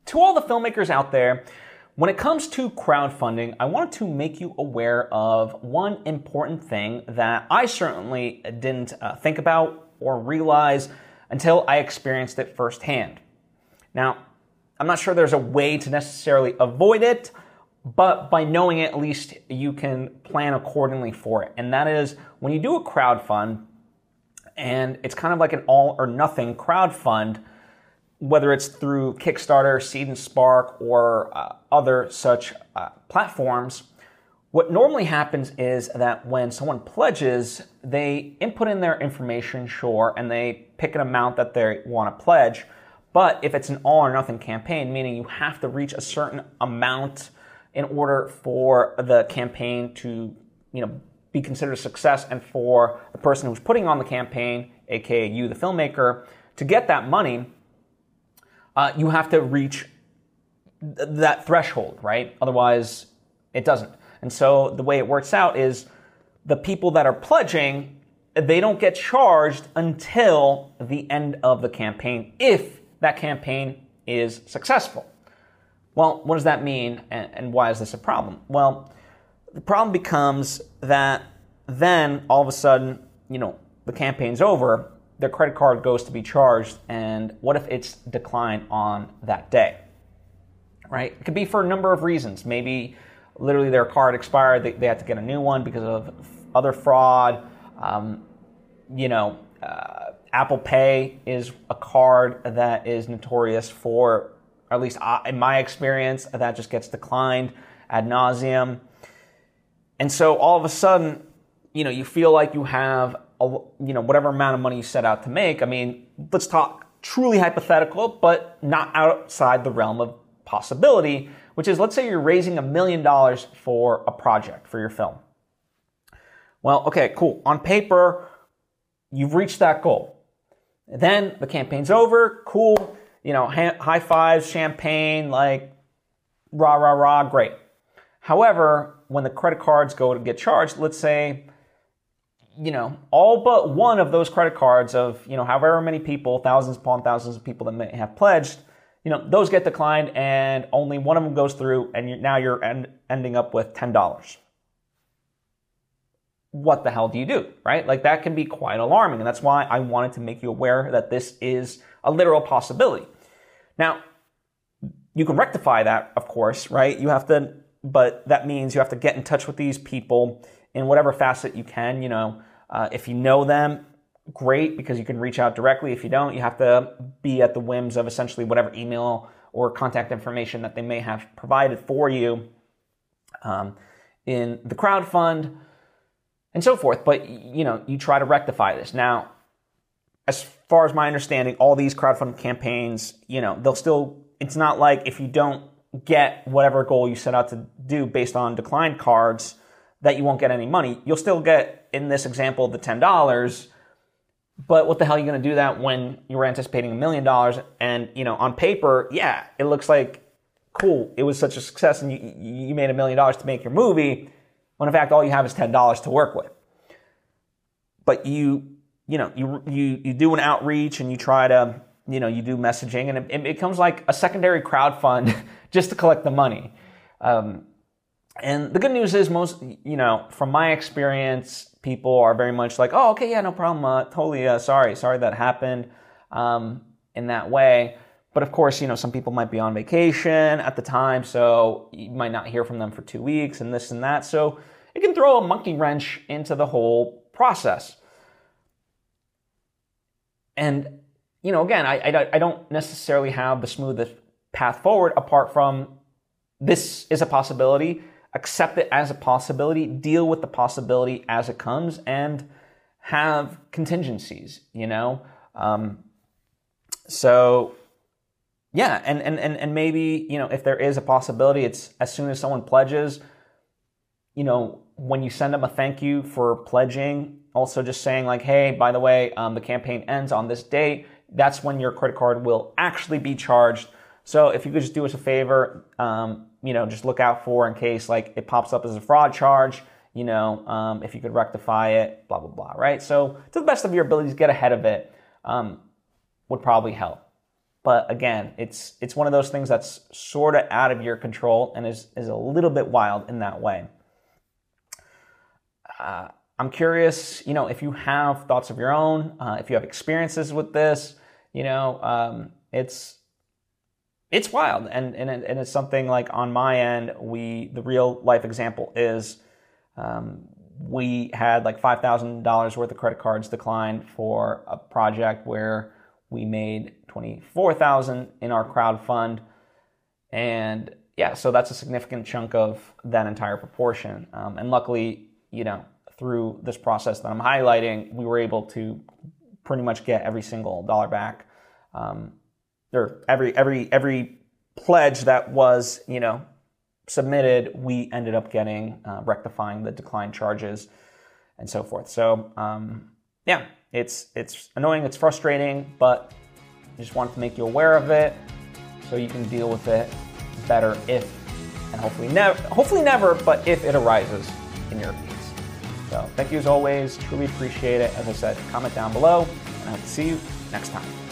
To all the filmmakers out there, when it comes to crowdfunding, I wanted to make you aware of one important thing that I certainly didn't think about or realize until I experienced it firsthand. Now, I'm not sure there's a way to necessarily avoid it, but by knowing it, at least you can plan accordingly for it. And that is when you do a crowdfund, and it's kind of like an all or nothing crowdfund, whether it's through Kickstarter, Seed and Spark, or other such platforms, what normally happens is that when someone pledges, they input in their information, sure, and they pick an amount that they want to pledge. But if it's an all or nothing campaign, meaning you have to reach a certain amount in order for the campaign to, be considered a success, and for the person who's putting on the campaign, aka you, the filmmaker, to get that money, you have to reach that threshold, right? Otherwise, it doesn't. And so the way it works out is the people that are pledging, they don't get charged until the end of the campaign, if that campaign is successful. Well, what does that mean, and why is this a problem? Well, the problem becomes that then all of a sudden, the campaign's over, their credit card goes to be charged, and what if it's declined on that day, right? It could be for a number of reasons. Maybe literally their card expired, they had to get a new one because of other fraud. Apple Pay is a card that is notorious for, or at least in my experience, that just gets declined ad nauseum. And so all of a sudden, you feel like you have, whatever amount of money you set out to make. I mean, let's talk truly hypothetical, but not outside the realm of possibility, which is, let's say you're raising $1 million for a project, for your film. Well, okay, cool. On paper, you've reached that goal. Then the campaign's over, cool, high fives, champagne, like, rah, rah, rah, great. However, when the credit cards go to get charged, let's say, all but one of those credit cards of, however many people, thousands upon thousands of people that may have pledged, those get declined, and only one of them goes through, and now you're ending up with $10. What the hell do you do, right? Like, that can be quite alarming, and that's why I wanted to make you aware that this is a literal possibility. Now, you can rectify that, of course, right? But that means you have to get in touch with these people in whatever facet you can. If you know them, great, because you can reach out directly. If you don't, you have to be at the whims of essentially whatever email or contact information that they may have provided for you in the crowdfund and so forth. But, you try to rectify this. Now, as far as my understanding, all these crowdfunding campaigns, it's not like if you don't get whatever goal you set out to do based on declined cards, that you won't get any money. You'll still get, in this example, the $10, but what the hell are you going to do that when you were anticipating $1 million, and, on paper, yeah, it looks like, cool, it was such a success, and you made $1 million to make your movie, when in fact all you have is $10 to work with. But you do an outreach, and you try to, you do messaging, and it becomes like a secondary crowdfund just to collect the money. And the good news is most, from my experience, people are very much like, oh, okay, yeah, no problem. Totally sorry that happened in that way. But of course, some people might be on vacation at the time, so you might not hear from them for 2 weeks and this and that. So it can throw a monkey wrench into the whole process. And, again, I don't necessarily have the smoothest path forward apart from this is a possibility. Accept it as a possibility, deal with the possibility as it comes, and have contingencies, So, yeah, and maybe, if there is a possibility, it's as soon as someone pledges, when you send them a thank you for pledging, also just saying like, hey, by the way, the campaign ends on this date, that's when your credit card will actually be charged. So if you could just do us a favor, just look out for in case like it pops up as a fraud charge, if you could rectify it, blah, blah, blah, right? So to the best of your abilities, get ahead of it would probably help. But again, it's one of those things that's sort of out of your control and is a little bit wild in that way. I'm curious, if you have thoughts of your own, if you have experiences with this, it's wild, and it's something like on my end, the real life example is we had like $5,000 worth of credit cards declined for a project where we made $24,000 in our crowd fund, and yeah, so that's a significant chunk of that entire proportion. And luckily, through this process that I'm highlighting, we were able to pretty much get every single dollar back. Or every pledge that was, submitted, we ended up getting, rectifying the decline charges and so forth. So, yeah, it's annoying, it's frustrating, but I just wanted to make you aware of it so you can deal with it better if, and hopefully never, but if it arises in your case. So thank you as always, truly appreciate it. As I said, comment down below, and I hope to see you next time.